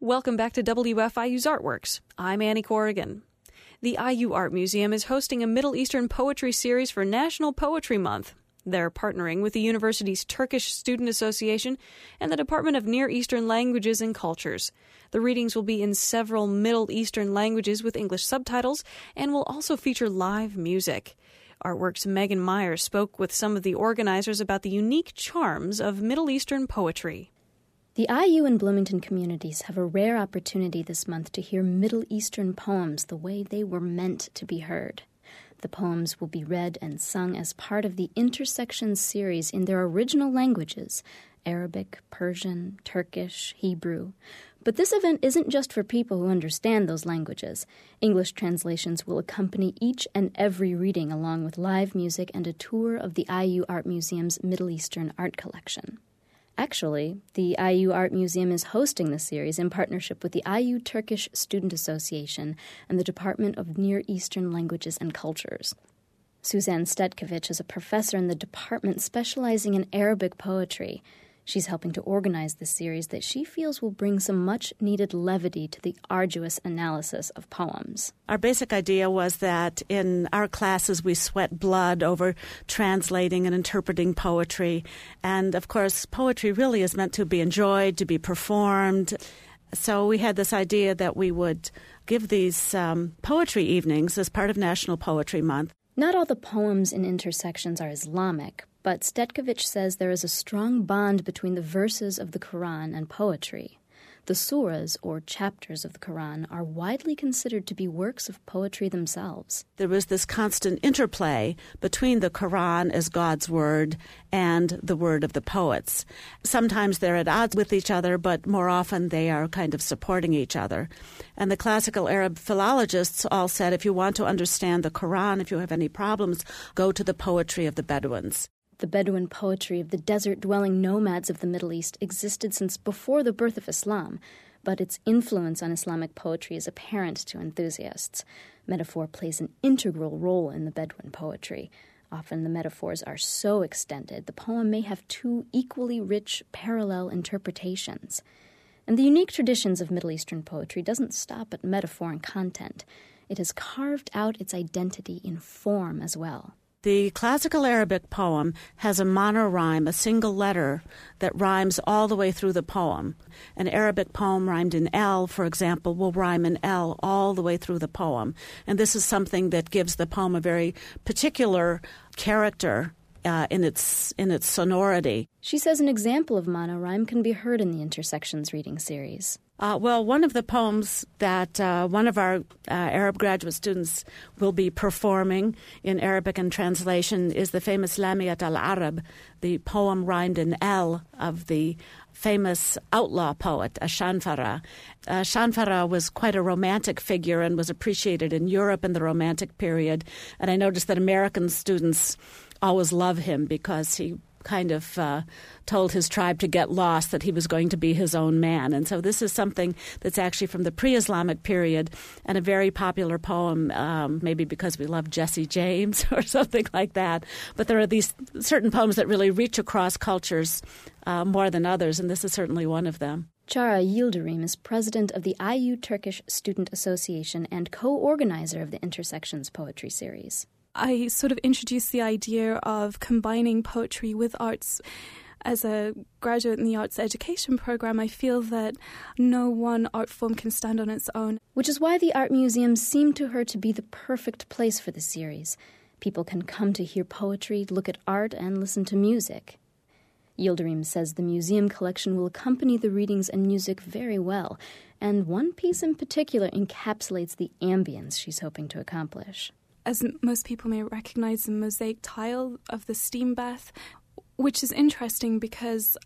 Welcome back to WFIU's Artworks. I'm Annie Corrigan. The IU Art Museum is hosting a Middle Eastern poetry series for National Poetry Month. They're partnering with the university's Turkish Student Association and the Department of Near Eastern Languages and Cultures. The readings will be in several Middle Eastern languages with English subtitles and will also feature live music. Artworks' Megan Meyer spoke with some of the organizers about the unique charms of Middle Eastern poetry. The IU and Bloomington communities have a rare opportunity this month to hear Middle Eastern poems the way they were meant to be heard. The poems will be read and sung as part of the Intersections series in their original languages, Arabic, Persian, Turkish, Hebrew. But this event isn't just for people who understand those languages. English translations will accompany each and every reading along with live music and a tour of the IU Art Museum's Middle Eastern art collection. Actually, the IU Art Museum is hosting the series in partnership with the IU Turkish Student Association and the Department of Near Eastern Languages and Cultures. Suzanne Stetkovich is a professor in the department specializing in Arabic poetry. She's helping to organize this series that she feels will bring some much-needed levity to the arduous analysis of poems. Our basic idea was that in our classes we sweat blood over translating and interpreting poetry. And, of course, poetry really is meant to be enjoyed, to be performed. So we had this idea that we would give these poetry evenings as part of National Poetry Month. Not all the poems in Intersections are Islamic, but Stetkovich says there is a strong bond between the verses of the Quran and poetry. The surahs, or chapters of the Quran, are widely considered to be works of poetry themselves. There was this constant interplay between the Quran as God's word and the word of the poets. Sometimes they're at odds with each other, but more often they are kind of supporting each other. And the classical Arab philologists all said, if you want to understand the Quran, if you have any problems, go to the poetry of the Bedouins. The Bedouin poetry of the desert-dwelling nomads of the Middle East existed since before the birth of Islam, but its influence on Islamic poetry is apparent to enthusiasts. Metaphor plays an integral role in the Bedouin poetry. Often the metaphors are so extended, the poem may have two equally rich parallel interpretations. And the unique traditions of Middle Eastern poetry doesn't stop at metaphor and content. It has carved out its identity in form as well. The classical Arabic poem has a monorhyme, a single letter that rhymes all the way through the poem. An Arabic poem rhymed in L, for example, will rhyme in L all the way through the poem. And this is something that gives the poem a very particular character in its sonority. She says an example of monorhyme can be heard in the Intersections reading series. Well, one of the poems that one of our Arab graduate students will be performing in Arabic and translation is the famous Lamiyat al-Arab, the poem rhymed in L of the famous outlaw poet, Shanfara. Shanfara was quite a romantic figure and was appreciated in Europe in the Romantic period. And I noticed that American students always love him because he kind of told his tribe to get lost, that he was going to be his own man. And so this is something that's actually from the pre-Islamic period and a very popular poem, maybe because we love Jesse James or something like that. But there are these certain poems that really reach across cultures more than others, and this is certainly one of them. Çağrı Yıldırım is president of the IU Turkish Student Association and co-organizer of the Intersections poetry series. I sort of introduced the idea of combining poetry with arts. As a graduate in the arts education program, I feel that no one art form can stand on its own. Which is why the Art Museum seemed to her to be the perfect place for the series. People can come to hear poetry, look at art, and listen to music. Yildirim says the museum collection will accompany the readings and music very well, and one piece in particular encapsulates the ambience she's hoping to accomplish. As most people may recognize, the mosaic tile of the steam bath, which is interesting because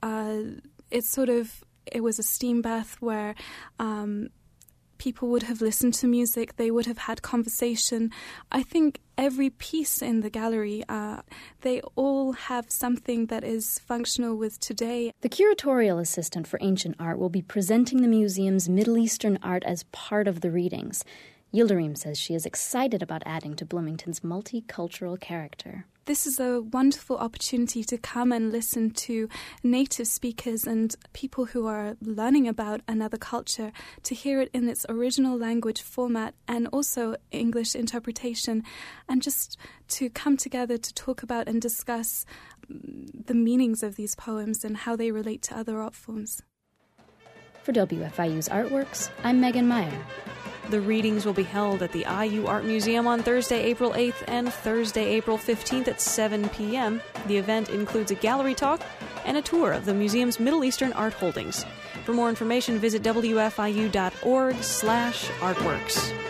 it was a steam bath where people would have listened to music, they would have had conversation. I think every piece in the gallery, they all have something that is functional with today. The curatorial assistant for ancient art will be presenting the museum's Middle Eastern art as part of the readings. Yildirim says she is excited about adding to Bloomington's multicultural character. this is a wonderful opportunity to come and listen to native speakers and people who are learning about another culture, to hear it in its original language format and also English interpretation, and just to come together to talk about and discuss the meanings of these poems and how they relate to other art forms. For WFIU's Artworks, I'm Megan Meyer. The readings will be held at the IU Art Museum on Thursday, April 8th and Thursday, April 15th at 7 p.m. The event includes a gallery talk and a tour of the museum's Middle Eastern art holdings. For more information, visit wfiu.org/artworks.